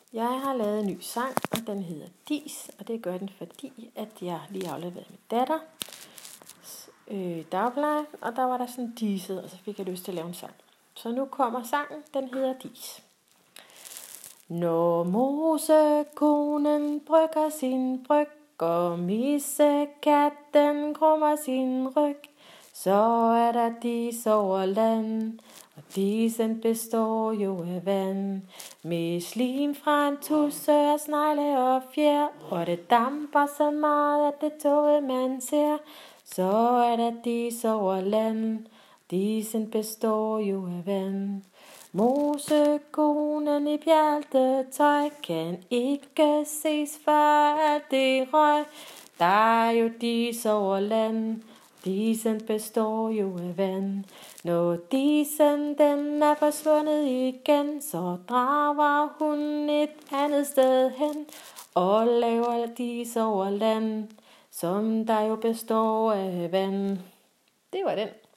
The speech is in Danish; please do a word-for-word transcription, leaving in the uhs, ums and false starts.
Jeg har lavet en ny sang, og den hedder Dis, og det gør den, fordi at jeg lige har afleveret min datter øh, dagpleje, og der var der sådan diset, og så fik jeg lyst til at lave en sang. Så nu kommer sangen, den hedder Dis. Når mosekonen brygger sin bryg, og missekatten krummer sin ryg, så er der dis over land, og disen består jo af vand. Med slim fra en tusse og snegle og fjer, og det damper så meget, at det tåge man ser, så er der dis over land, disen består jo af vand. Mosekonen i bjæltetøj kan ikke ses for alt det røg. Der er jo dis over land, disen består jo af vand. Når disen den er forsvundet igen, så drager hun et andet sted hen og laver dis over land, som der jo består af vand. Det var den.